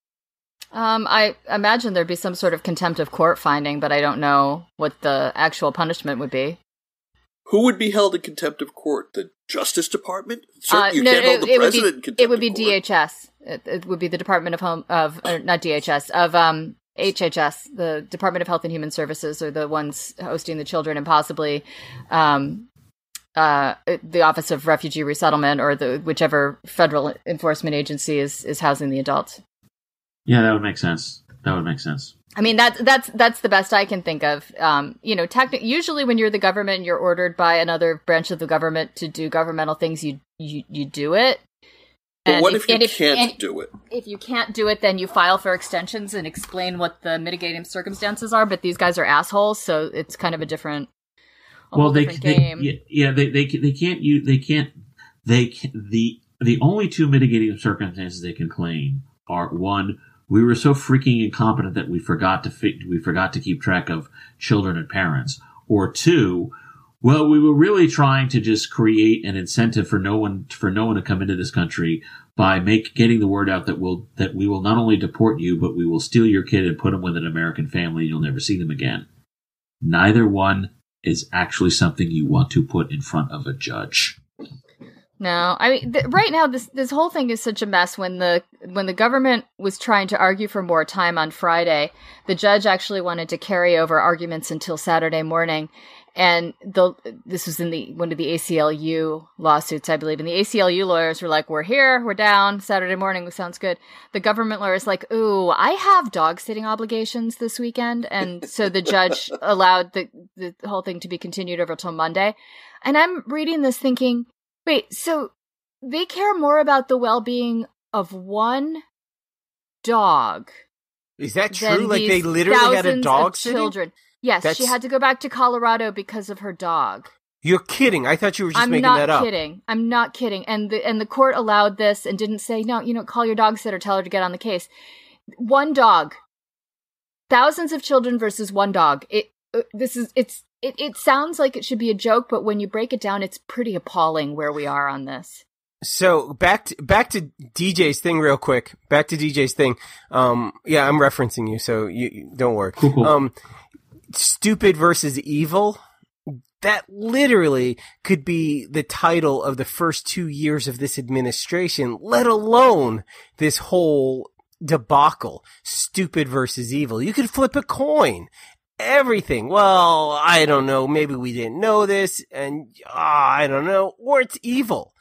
Um, I imagine there'd be some sort of contempt of court finding, but I don't know what the actual punishment would be. Who would be held in contempt of court? The Justice Department? Certainly, Uh, you no, can't hold it, the it would president be, in contempt it would of be court. D H S. It, it would be the Department of Home of or not D H S of um H H S, the Department of Health and Human Services, are the ones hosting the children, and possibly um uh the Office of Refugee Resettlement or the whichever federal enforcement agency is is housing the adults. Yeah, that would make sense. That would make sense. I mean, that's that's that's the best I can think of. Um, you know, techni- usually when you're the government and you're ordered by another branch of the government to do governmental things, you you, you do it. But And what if, and you can't and do it? If you can't do it, then you file for extensions and explain what the mitigating circumstances are. But these guys are assholes, so it's kind of a different, a well, whole they, different they game. yeah, yeah they they they can't use they can't they can, the the only two mitigating circumstances they can claim are one. We were so freaking incompetent that we forgot to fi- we forgot to keep track of children and parents. Or two, well, we were really trying to just create an incentive for no one for no one to come into this country by make getting the word out that we'll that we will not only deport you, but we will steal your kid and put them with an American family, and you'll never see them again. Neither one is actually something you want to put in front of a judge. No, I mean, th- right now this this whole thing is such a mess. When the when the government was trying to argue for more time on Friday, the judge actually wanted to carry over arguments until Saturday morning, and the this was in the one of the A C L U lawsuits, I believe. And the A C L U lawyers were like, "We're here, we're down. Saturday morning sounds good." The government lawyers like, "Ooh, I have dog sitting obligations this weekend," and so the judge allowed the the whole thing to be continued over till Monday. And I'm reading this thinking, wait, so they care more about the well-being of one dog? Is that true? Like they literally had a dog sitting? Children. Yes, That's... she had to go back to Colorado because of her dog. You're kidding. I thought you were just I'm making that up. I'm not kidding. I'm not kidding. And the and the court allowed this and didn't say, no, you know, call your dog sitter, tell her to get on the case. One dog. Thousands of children versus one dog. It uh, this is it's It it sounds like it should be a joke, but when you break it down, it's pretty appalling where we are on this. So back to, back to D J's thing real quick. Back to D J's thing. Um, yeah, I'm referencing you, so you, you don't worry. Cool, cool. Um, stupid versus evil. That literally could be the title of the first two years of this administration, let alone this whole debacle. Stupid versus evil. You could flip a coin. Everything. Well, I don't know. Maybe we didn't know this, and uh, I don't know. Or it's evil.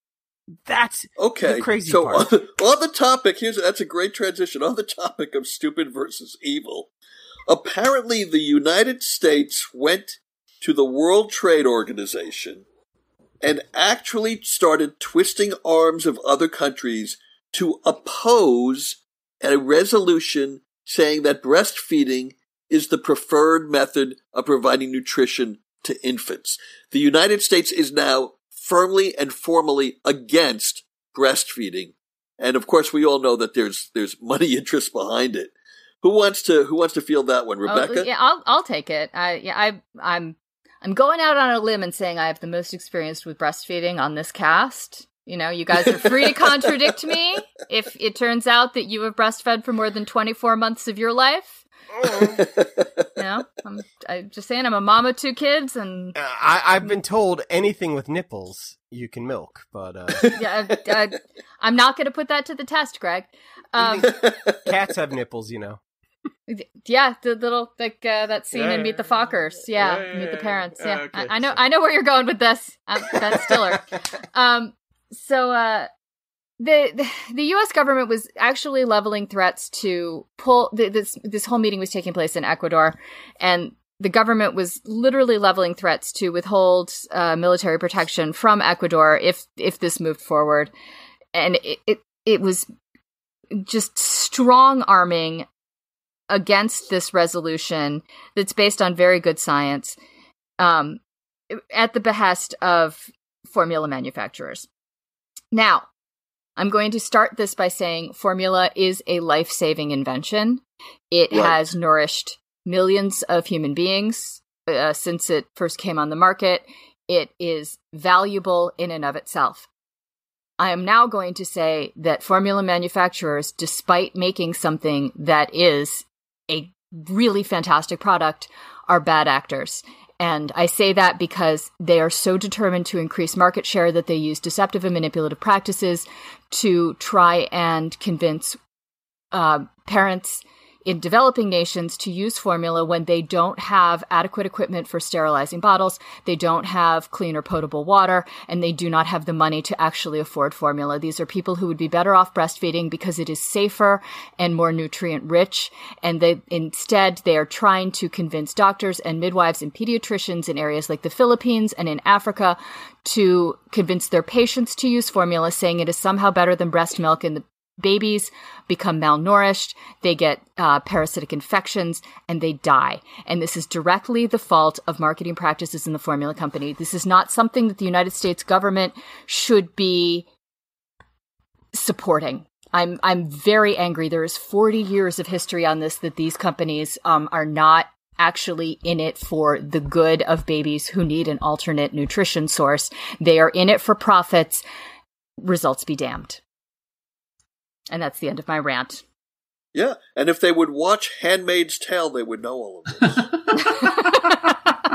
That's okay. the crazy so part. On, on the topic, here's that's a great transition. On the topic of stupid versus evil, apparently the United States went to the World Trade Organization and actually started twisting arms of other countries to oppose a resolution saying that breastfeeding is the preferred method of providing nutrition to infants. The United States is now firmly and formally against breastfeeding. And of course, we all know that there's there's money interest behind it. Who wants to who wants to field that one, Rebecca? Oh, yeah, I'll I'll take it. I yeah, I I'm I'm going out on a limb and saying I have the most experience with breastfeeding on this cast. You know, you guys are free to contradict me if it turns out that you have breastfed for more than twenty-four months of your life. You know, I'm, I'm just saying I'm a mom of two kids, and uh, I, I've been told anything with nipples you can milk, but uh... yeah, I, I, I'm not going to put that to the test, Greg. Um, Cats have nipples, you know. Yeah, the little like uh, that scene yeah, in Meet the Fockers. Yeah, yeah, yeah, Meet the Parents. yeah, Yeah, okay, I, I know. so... I know where you're going with this. I'm Ben Stiller. um, so uh, the, the the U S government was actually leveling threats to pull the, this. This whole meeting was taking place in Ecuador, and the government was literally leveling threats to withhold uh, military protection from Ecuador if if this moved forward, and it it, it was just strong arming against this resolution that's based on very good science, um, at the behest of formula manufacturers. Now, I'm going to start this by saying formula is a life-saving invention. It right. has nourished millions of human beings uh, since it first came on the market. It is valuable in and of itself. I am now going to say that formula manufacturers, despite making something that is a really fantastic product, are bad actors. And I say that because they are so determined to increase market share that they use deceptive and manipulative practices to try and convince uh, parents in developing nations to use formula when they don't have adequate equipment for sterilizing bottles, they don't have clean or potable water, and they do not have the money to actually afford formula. These are people who would be better off breastfeeding because it is safer and more nutrient rich, and they instead they are trying to convince doctors and midwives and pediatricians in areas like the Philippines and in Africa to convince their patients to use formula, saying it is somehow better than breast milk, and the babies become malnourished, they get uh, parasitic infections, and they die. And this is directly the fault of marketing practices in the formula company. This is not something that the United States government should be supporting. I'm I'm very angry. There is forty years of history on this that these companies um, are not actually in it for the good of babies who need an alternate nutrition source. They are in it for profits. Results be damned. And that's the end of my rant. Yeah, and if they would watch Handmaid's Tale, they would know all of this.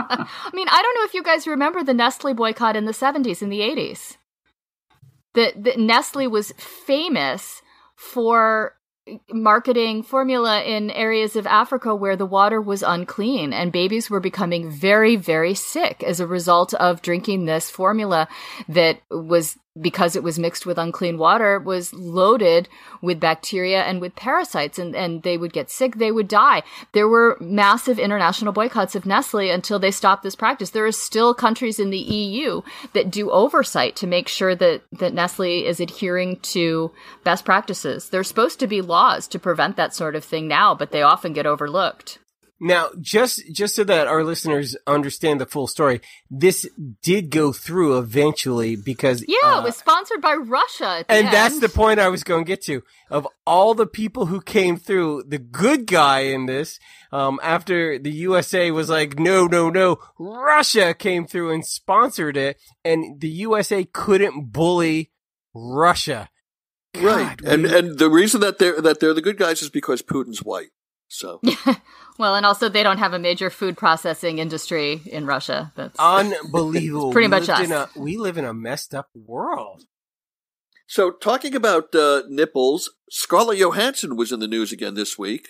I mean, I don't know if you guys remember the Nestle boycott in the seventies and the eighties. The, the Nestle was famous for marketing formula in areas of Africa where the water was unclean, and babies were becoming very, very sick as a result of drinking this formula that was, because it was mixed with unclean water, was loaded with bacteria and with parasites, and, and they would get sick, they would die. There were massive international boycotts of Nestle until they stopped this practice. There are still countries in the E U that do oversight to make sure that, that Nestle is adhering to best practices. There's supposed to be laws to prevent that sort of thing now, but they often get overlooked. Now, just just so that our listeners understand the full story, this did go through eventually because yeah, uh, it was sponsored by Russia, at the and end. that's the point I was going to get to. Of all the people who came through, the good guy in this, um, after the U S A was like, no, no, no, Russia came through and sponsored it, and the U S A couldn't bully Russia. God, right, we- and and the reason that they're that they're the good guys is because Putin's white. So. Well, and also they don't have a major food processing industry in Russia. That's Unbelievable. pretty we much lived us. In a, we live in a messed up world. So, talking about uh, nipples, Scarlett Johansson was in the news again this week.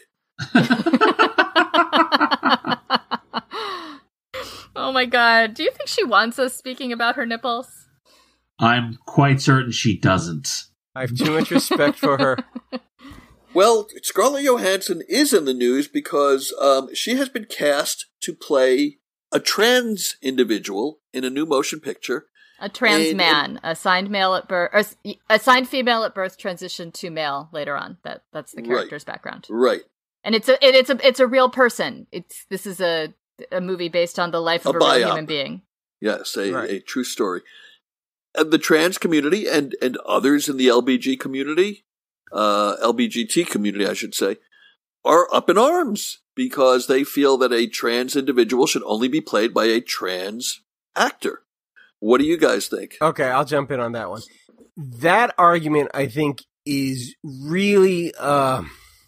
Oh my god. Do you think she wants us speaking about her nipples? I'm quite certain she doesn't. I have too much respect for her. Well, Scarlett Johansson is in the news because um, she has been cast to play a trans individual in a new motion picture. A trans And- man, assigned male at birth, or s- assigned female at birth, transitioned to male later on. That that's the Right. character's background, Right. and it's a it, it's a it's a real person. It's this is a a movie based on the life of A a, real biop. human being. Yes, a, Right. a true story. And the trans community and, and others in the L B G community, uh, L B G T community, I should say, are up in arms because they feel that a trans individual should only be played by a trans actor. What do you guys think? Okay, I'll jump in on that one. That argument, I think, is really, uh,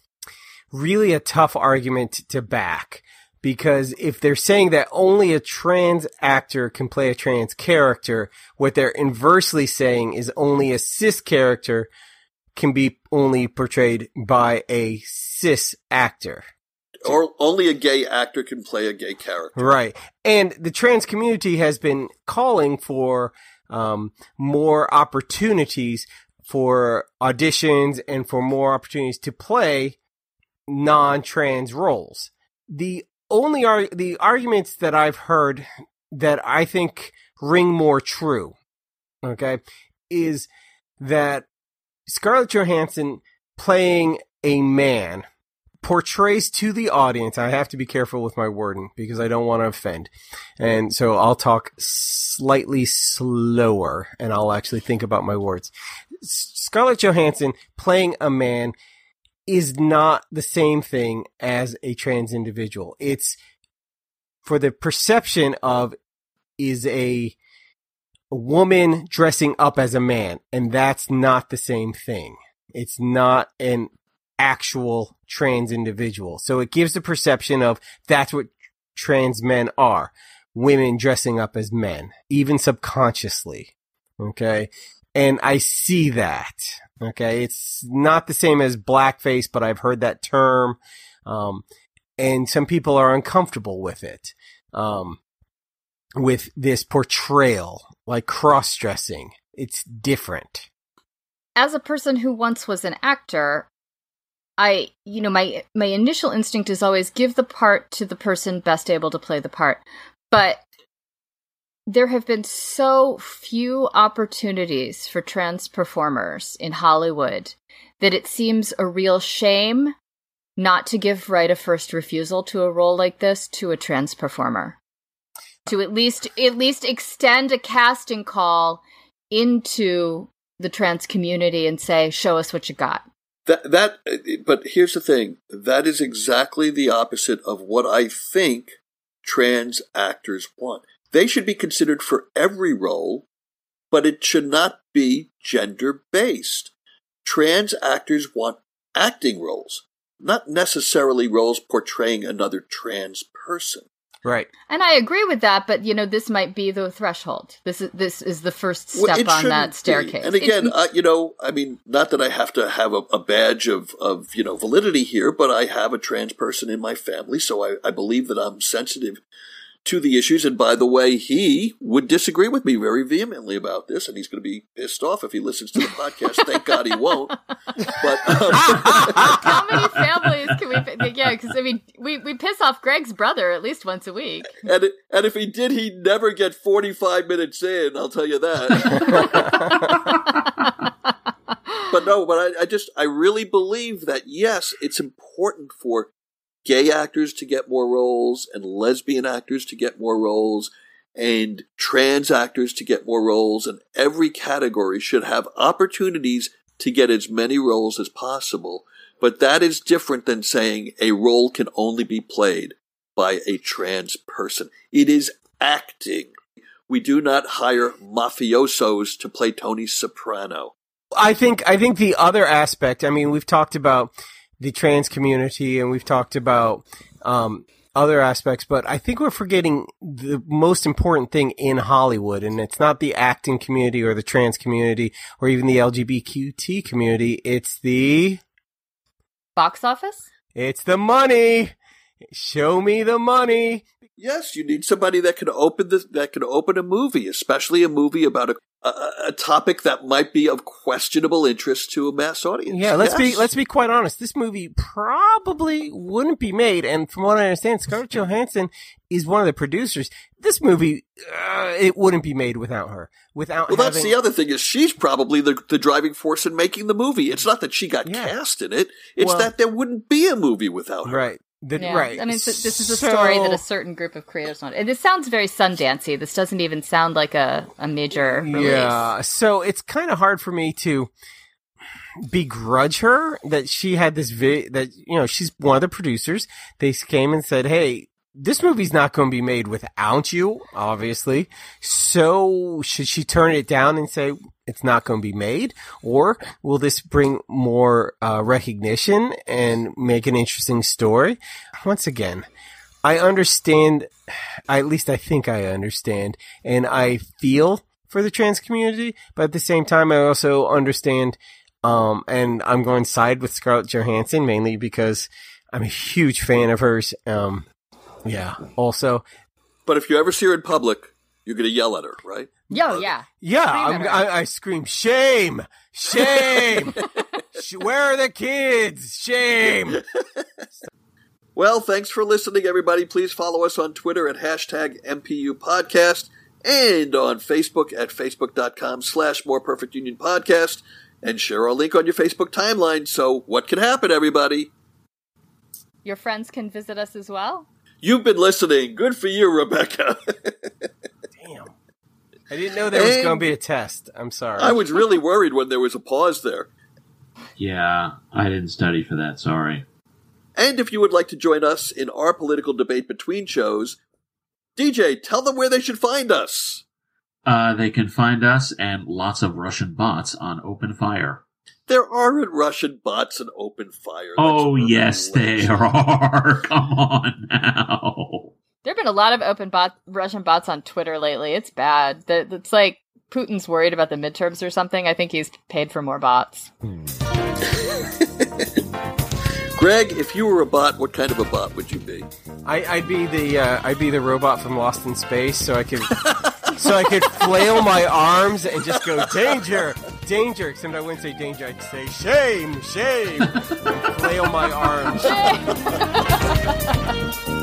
really a tough argument to back. Because if they're saying that only a trans actor can play a trans character, what they're inversely saying is only a cis character can be only portrayed by a cis actor. Or only a gay actor can play a gay character. Right. And the trans community has been calling for um, more opportunities for auditions and for more opportunities to play non-trans roles. The only ar- the arguments that I've heard that I think ring more true, okay, is that Scarlett Johansson playing a man portrays to the audience, I have to be careful with my wording because I don't want to offend. And so I'll talk slightly slower and I'll actually think about my words. Scarlett Johansson playing a man is not the same thing as a trans individual. It's for the perception of is a woman dressing up as a man, and that's not the same thing. It's not an actual trans individual. So it gives the perception of that's what trans men are. Women dressing up as men, even subconsciously. Okay. And I see that. Okay. It's not the same as blackface, but I've heard that term. Um, and some people are uncomfortable with it. Um, with this portrayal, like cross-dressing. It's different. As a person who once was an actor, I, you know, my my initial instinct is always give the part to the person best able to play the part. But there have been so few opportunities for trans performers in Hollywood that it seems a real shame not to give right of first refusal to a role like this to a trans performer. To at least at least extend a casting call into the trans community and say, show us what you got. That that, but here's the thing. That is exactly the opposite of what I think trans actors want. They should be considered for every role, but it should not be gender-based. Trans actors want acting roles, not necessarily roles portraying another trans person. Right. And I agree with that, but, you know, this might be the threshold. This is this is the first step well, on that staircase. Be. And again, uh, you know, I mean, not that I have to have a, a badge of, of, you know, validity here, but I have a trans person in my family, so I, I believe that I'm sensitive to the issues. And by the way, he would disagree with me very vehemently about this, and he's going to be pissed off if he listens to the podcast. Thank God he won't. But um, how many families can we? Yeah, because I mean, we, we piss off Greg's brother at least once a week. And it, and if he did, he'd never get forty-five minutes in. I'll tell you that. But no, but I, I just I really believe that yes, it's important for gay actors to get more roles and lesbian actors to get more roles and trans actors to get more roles, and every category should have opportunities to get as many roles as possible. But that is different than saying a role can only be played by a trans person. It is acting. We do not hire mafiosos to play Tony Soprano. I think I think the other aspect, I mean, we've talked about the trans community, and we've talked about um, other aspects, but I think we're forgetting the most important thing in Hollywood, and it's not the acting community or the trans community or even the L G B T Q community. It's the box office. It's the money. Show me the money. Yes, you need somebody that can open this, that can open a movie, especially a movie about a, a, a topic that might be of questionable interest to a mass audience. Yeah, let's yes. be let's be quite honest. This movie probably wouldn't be made, and from what I understand, Scarlett Johansson is one of the producers. This movie, uh, it wouldn't be made without her. Without well, having... that's the other thing is she's probably the, the driving force in making the movie. It's not that she got yeah. cast in it; it's well, that there wouldn't be a movie without her. Right. The, yeah. Right. I mean, so this is a so... story that a certain group of creators want. And this sounds very Sundancey. This doesn't even sound like a, a major release. Yeah. So it's kind of hard for me to begrudge her that she had this vi- that, you know, she's one of the producers. They came and said, hey, this movie's not going to be made without you, obviously. So should she turn it down and say it's not going to be made? Or will this bring more uh, recognition and make an interesting story? Once again, I understand, I, at least I think I understand, and I feel for the trans community, but at the same time, I also understand, um, and I'm going to side with Scarlett Johansson mainly because I'm a huge fan of hers. Um, Yeah, also. But if you ever see her in public, you're going to yell at her, right? Yo, yeah. Yeah, I'm, I, I scream, shame, shame, where are the kids, shame. Well, thanks for listening, everybody. Please follow us on Twitter at hashtag M P U Podcast and on Facebook at facebook.com slash More Perfect Union Podcast, and share our link on your Facebook timeline. So what can happen, everybody? Your friends can visit us as well? You've been listening. Good for you, Rebecca. Damn. I didn't know there was going to be a test. I'm sorry. I was really worried when there was a pause there. Yeah, I didn't study for that. Sorry. And if you would like to join us in our political debate between shows, D J, tell them where they should find us. Uh, they can find us and lots of Russian bots on Open Fire. There aren't Russian bots in Open Fire. That's oh, yes, there are. Come on now. There have been a lot of open bot Russian bots on Twitter lately. It's bad. It's like Putin's worried about the midterms or something. I think he's paid for more bots. Greg, if you were a bot, what kind of a bot would you be? I, I'd be the uh, I'd be the robot from Lost in Space, so I could so I could flail my arms and just go danger, danger. Except I wouldn't say danger. I'd say shame, shame, and flail my arms.